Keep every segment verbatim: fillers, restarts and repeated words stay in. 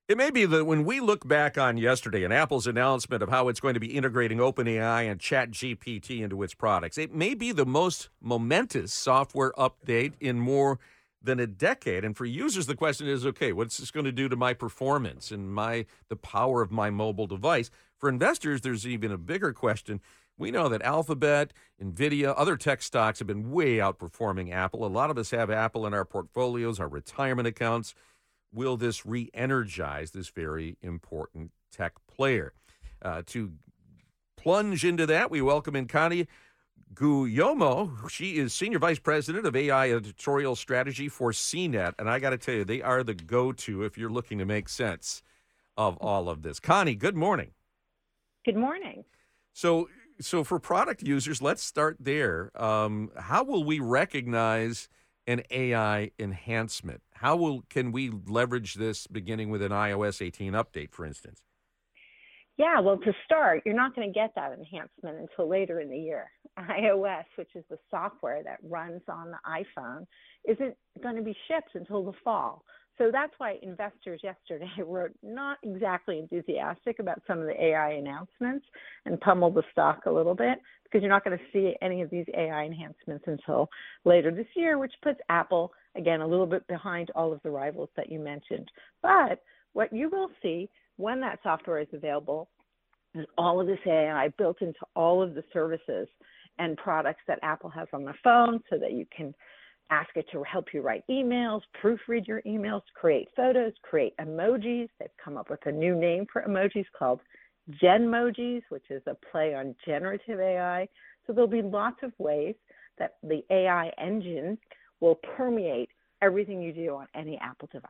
It may be that when we look back on yesterday and Apple's announcement of how it's going to be integrating OpenAI and ChatGPT into its products, it may be the most momentous software update in more than a decade. And for users, the question is, okay, what's this going to do to my performance and my the power of my mobile device? For investors, there's even a bigger question. We know that Alphabet, NVIDIA, other tech stocks have been way outperforming Apple. A lot of us have Apple in our portfolios, our retirement accounts. Will this re-energize this very important tech player? Uh, to plunge into that, we welcome in Connie Guillomo. She is Senior Vice President of A I Editorial Strategy for C net. And I got to tell you, they are the go-to if you're looking to make sense of all of this. Connie, good morning. Good morning. So, so for product users, let's start there. Um, how will we recognize an A I enhancement? How will can we leverage this beginning with an i O S eighteen update, for instance? Yeah, well, to start, you're not going to get that enhancement until later in the year. iOS, which is the software that runs on the iPhone, isn't going to be shipped until the fall. So that's why investors yesterday were not exactly enthusiastic about some of the A I announcements and pummeled the stock a little bit, because you're not going to see any of these A I enhancements until later this year, which puts Apple, again, a little bit behind all of the rivals that you mentioned. But what you will see when that software is available is all of this A I built into all of the services and products that Apple has on the phone, so that you can ask it to help you write emails, proofread your emails, create photos, create emojis. They've come up with a new name for emojis called Genmojis, which is a play on generative A I. So there'll be lots of ways that the A I engine will permeate everything you do on any Apple device.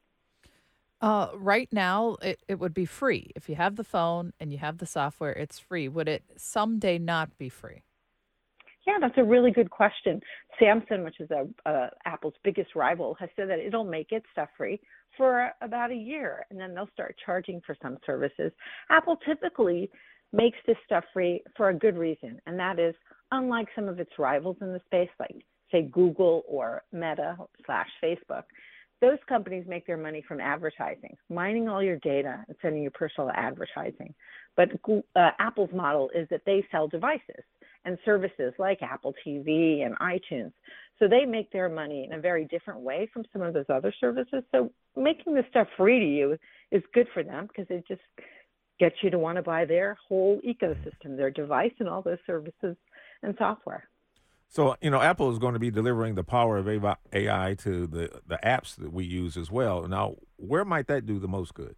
Uh, right now, it, it would be free. If you have the phone and you have the software, it's free. Would it someday not be free? Yeah, that's a really good question. Samsung, which is a, uh, Apple's biggest rival, has said that it'll make its stuff free for about a year, and then they'll start charging for some services. Apple typically makes this stuff free for a good reason, and that is, unlike some of its rivals in the space, like, say, Google or Meta slash Facebook, those companies make their money from advertising, mining all your data and sending you personal advertising. But uh, Apple's model is that they sell devices and services like Apple T V and iTunes. So they make their money in a very different way from some of those other services. So making this stuff free to you is good for them, because it just gets you to want to buy their whole ecosystem, their device and all those services and software. So, you know, Apple is going to be delivering the power of A I to the, the apps that we use as well. Now, where might that do the most good?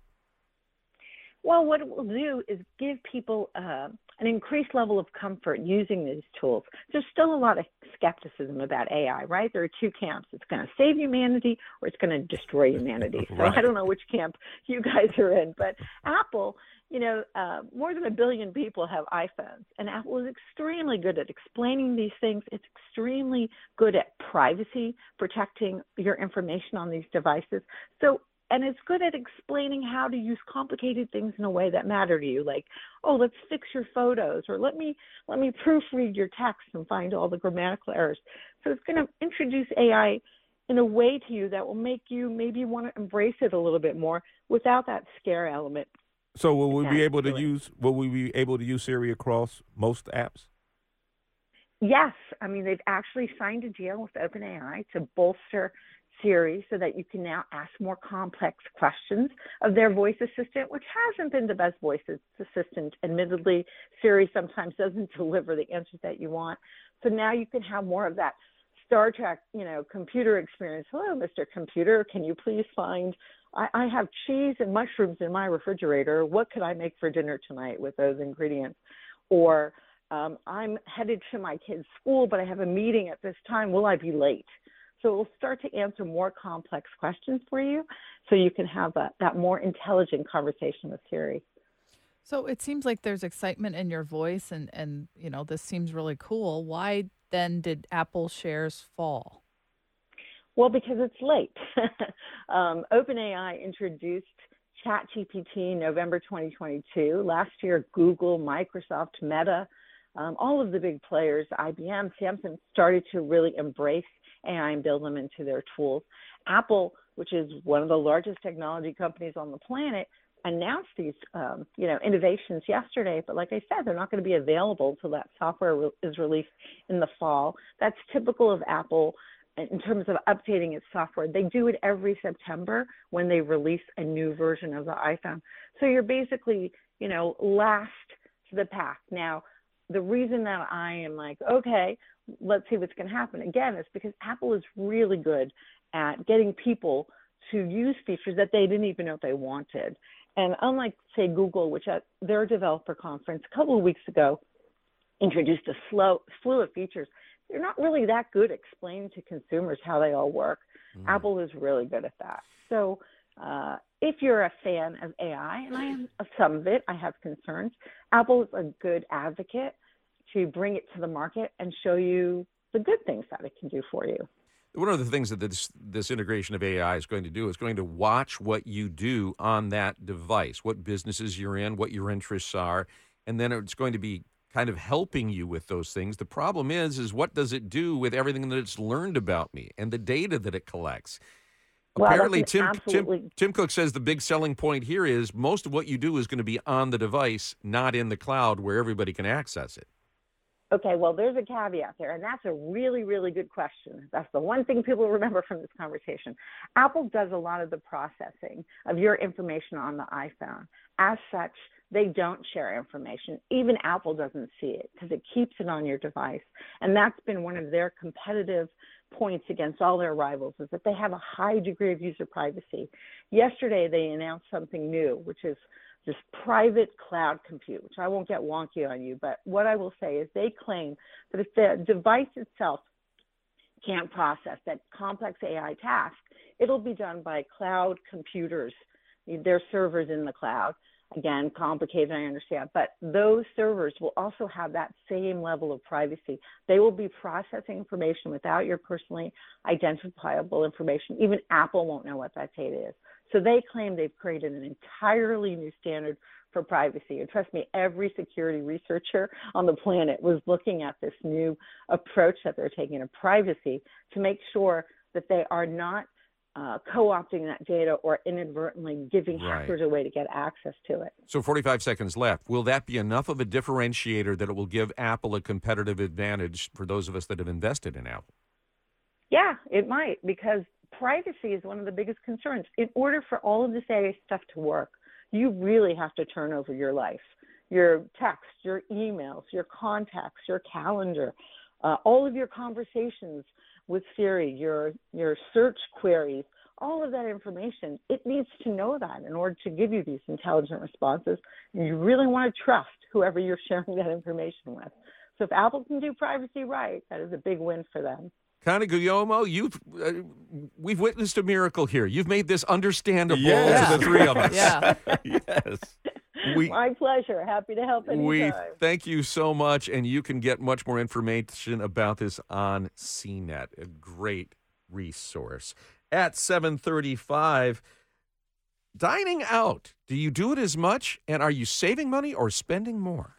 Well, what it will do is give people uh, an increased level of comfort using these tools. There's still a lot of skepticism about A I, right? There are two camps. It's going to save humanity or it's going to destroy humanity. So Right. I don't know which camp you guys are in. But Apple, you know, uh, more than a billion people have iPhones, and Apple is extremely good at explaining these things. It's extremely good at privacy, protecting your information on these devices. So And it's good at explaining how to use complicated things in a way that matter to you, like, oh, let's fix your photos, or let me let me proofread your text and find all the grammatical errors. So it's going to introduce A I in a way to you that will make you maybe want to embrace it a little bit more without that scare element. So will we be attached able to to it. use will we be able to use Siri across most apps? Yes, I mean, they've actually signed a deal with OpenAI to bolster Siri so that you can now ask more complex questions of their voice assistant, which hasn't been the best voice assistant. Admittedly, Siri sometimes doesn't deliver the answers that you want. So now you can have more of that Star Trek, you know, computer experience. Hello, Mister Computer, can you please find, I, I have cheese and mushrooms in my refrigerator. What could I make for dinner tonight with those ingredients? Or um, I'm headed to my kid's school, but I have a meeting at this time. Will I be late? So it will start to answer more complex questions for you, so you can have a, that more intelligent conversation with Siri. So it seems like there's excitement in your voice, and, and you know, this seems really cool. Why then did Apple shares fall? Well, because it's late. um, OpenAI introduced ChatGPT in November twenty twenty-two. Last year, Google, Microsoft, Meta, um, all of the big players, I B M, Samsung, started to really embrace A I and build them into their tools. Apple which is one of the largest technology companies on the planet, announced these, um, you know, innovations yesterday. But like I said, they're not going to be available until that software re- is released in the fall. That's typical of Apple in terms of updating its software. They do it every September when they release a new version of the iPhone. So you're basically, you know, last to the pack. Now, the reason that I am like, okay, let's see what's going to happen, again, is because Apple is really good at getting people to use features that they didn't even know they wanted. And unlike, say, Google, which at their developer conference a couple of weeks ago introduced a slow, slew of features, they're not really that good at explaining to consumers how they all work. Mm. Apple is really good at that. So uh, if you're a fan of A I, and I am of some of it, I have concerns, Apple is a good advocate to bring it to the market and show you the good things that it can do for you. One of the things that this this integration of A I is going to do is going to watch what you do on that device, what businesses you're in, what your interests are, and then it's going to be kind of helping you with those things. The problem is, is what does it do with everything that it's learned about me and the data that it collects? Well, Apparently, Tim, absolutely... Tim Tim Cook says the big selling point here is most of what you do is going to be on the device, not in the cloud where everybody can access it. Okay, well, there's a caveat there, and that's a really, really good question. That's the one thing people remember from this conversation. Apple does a lot of the processing of your information on the iPhone. As such, they don't share information. Even Apple doesn't see it because it keeps it on your device. And that's been one of their competitive points against all their rivals, is that they have a high degree of user privacy. Yesterday, they announced something new, which is this private cloud compute, which I won't get wonky on you, but what I will say is they claim that if the device itself can't process that complex A I task, it'll be done by cloud computers. Their servers in the cloud. Again, complicated, I understand, but those servers will also have that same level of privacy. They will be processing information without your personally identifiable information. Even Apple won't know what that data is. So they claim they've created an entirely new standard for privacy. And trust me, every security researcher on the planet was looking at this new approach that they're taking to privacy to make sure that they are not uh, co-opting that data or inadvertently giving right. hackers a way to get access to it. So forty-five seconds left. Will that be enough of a differentiator that it will give Apple a competitive advantage for those of us that have invested in Apple? Yeah, it might, because privacy is one of the biggest concerns. In order for all of this A I stuff to work, you really have to turn over your life, your texts, your emails, your contacts, your calendar, uh, all of your conversations with Siri, your your search queries, all of that information. It needs to know that in order to give you these intelligent responses. And you really want to trust whoever you're sharing that information with. So if Apple can do privacy right, that is a big win for them. Connie Guglielmo, you've uh, we've witnessed a miracle here. You've made this understandable yes. to the three of us. Yeah. Yes. We, My pleasure. Happy to help anytime. We thank you so much, and you can get much more information about this on C net, a great resource. At seven thirty-five, dining out. Do you do it as much, and are you saving money or spending more?